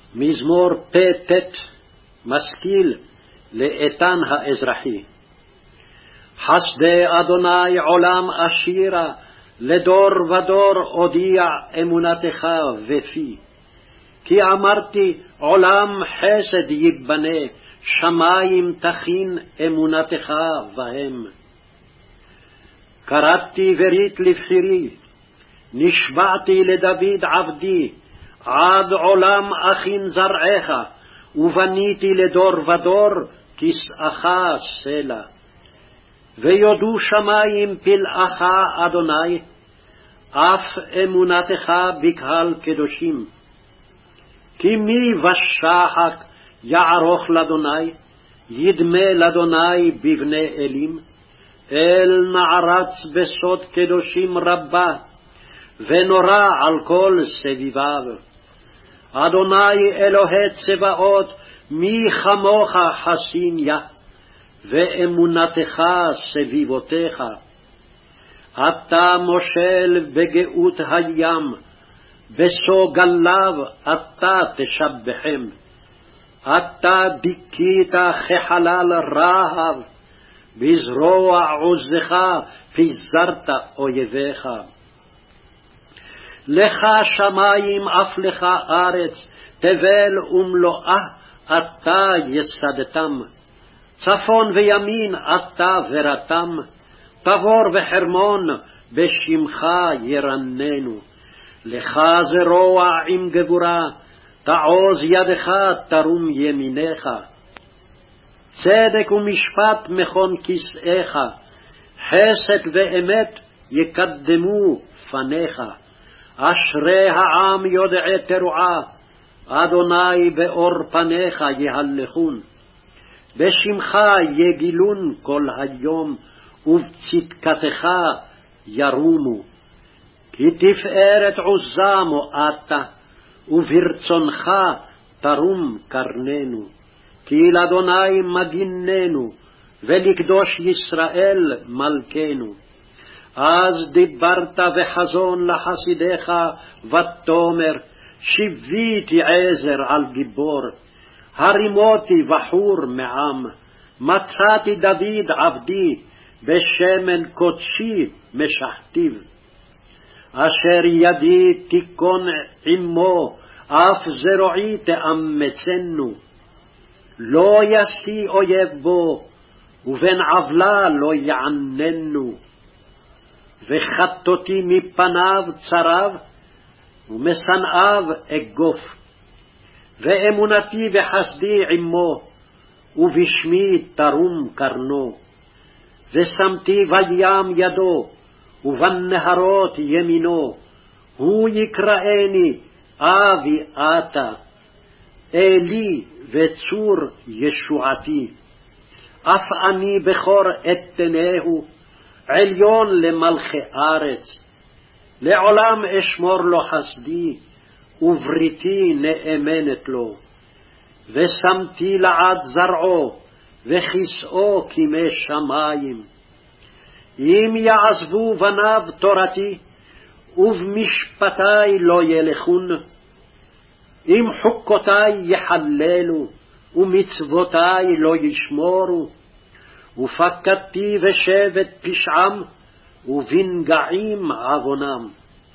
מזמור פ"ט משכיל לאיתן האזרחי. חסדי אדוני עולם אשירה, לדור ודור אודיע אמונתך בפי. כי אמרתי עולם חסד ייבנה, שמים תכין אמונתך בהם. קראתי ברית לבחירי, נשבעתי לדוד עבדי, עד עולם אכין זרעך, ובניתי לדור ודור כסאך סלע. ויודו שמים פלאך אדוני, אף אמונתך בקהל קדושים. כי מי ושחק יערוך לאדוני, ידמה לאדוני בבני אלים. אל נערץ בסוד קדושים רבה, ונורא על כל סביביו. אדוני אלוהי צבאות, מי כמוך חסיניה, ואמונתך סביבותיך. אתה מושל בגאות הים, בסוגליו אתה תשבחם. אתה דיכית כחלל רהב, בזרוע עוזך פיזרת אויביך. לך שמים אף לך ארץ, תבל ומלואה אתה יסדתם. צפון וימין אתה ברתם, תבור וחרמון בשמך ירננו. לך זרוע עם גבורה, תעוז ידך תרום ימינך. צדק ומשפט מכון כסאיך, חסד ואמת יקדמו פניך. אשרי העם יודעי תרועה, אדוני באור פניך יהלכון. בשמך יגילון כל היום, ובצדקתך ירומו. כי תפארת עוזה מועטה, וברצונך תרום קרננו. כי לאדוני מגיננו, ולקדוש ישראל מלכנו. אז דיברת בחזון לחסידיך, ותאמר, שיביתי עזר על גיבור. הרימותי בחור מעם, מצאתי דוד עבדי, בשמן קודשי משחתיו. אשר ידי תיכון עמו, אף זרועי תאמצנו. לא ישיא אויב בו, ובן עוולה לא יעננו. וחטאתי מפניו צרב, ומשנאיו אגוף. ואמונתי וחסדי עמו, ובשמי תרום קרנו. ושמתי בים ידו, ובנהרות ימינו. הוא יקראני אבי אתה, אלי וצור ישועתי. אף אני בכור אתנהו, עליון למלכי ארץ. לעולם אשמור לו חסדי, ובריתי נאמנת לו. ושמתי לעד זרעו, וכסאו כמי שמים. אם יעזבו בניו תורתי, ובמשפטי לא ילכון. אם חוקותי יחללו, ומצוותי לא ישמורו. ופקדתי בשבט פשעם, ובנגעים עוונם.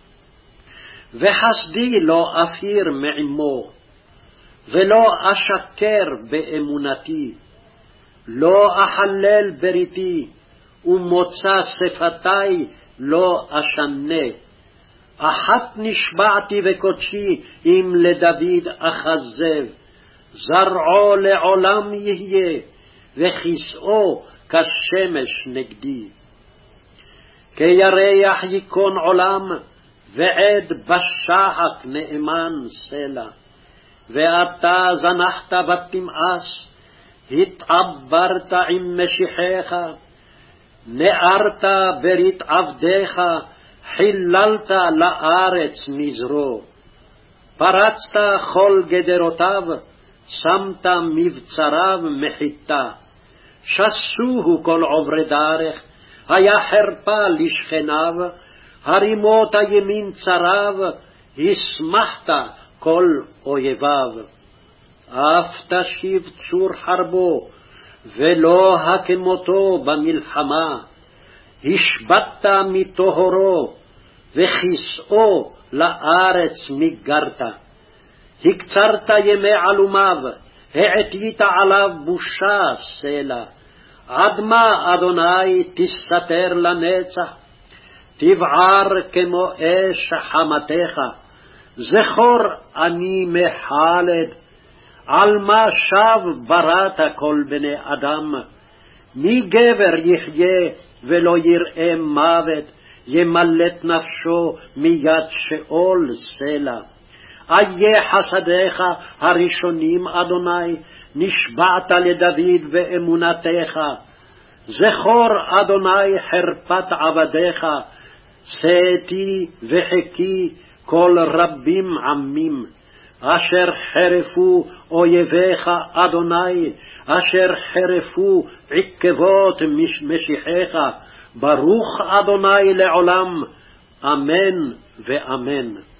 וחסדי לא אפיר מעמו, ולא אשקר באמונתי. לא אחלל בריתי, ומוצא שפתי לא אשנה. אחת נשבעתי בקודשי, אם לדוד אחזב. זרעו לעולם יהיה, וכסאו כשמש נגדי. כי ירח ייכון עולם, ועד בשחק נאמן סלע. ואתה זנחת בתמאס, התעברת עם משיחך. נארת ברית עבדיך, חיללת לארץ נזרו. פרצת כל גדרותיו, שמת מבצריו מחיתה. שסוהו כל עוברי דרך, היה חרפה לשכניו. הרימות הימין צריו, השמחת כל אויביו. אף תשיב צור חרבו, ולא הכמותו במלחמה. השבתת מטהרו, וכיסאו לארץ מגרת. הקצרת ימי עלומיו, העטית עליו בושה סלע. עד מה, אדוני, תסתתר לנצח? תבער כמו אש חמתך. זכור אני מחלד. על מה שב בראת כל בני אדם? מי גבר יחיה ולא יראה מוות, ימלט נפשו מיד שאול סלע. איה חסדיך הראשונים, אדוני, נשבעת לדוד באמונתך. זכור, אדוני, חרפת עבדיך, שאתי וחכי כל רבים עמים. אשר חרפו אויביך, אדוני, אשר חרפו עקבות משיחיך. ברוך אדוני לעולם, אמן ואמן.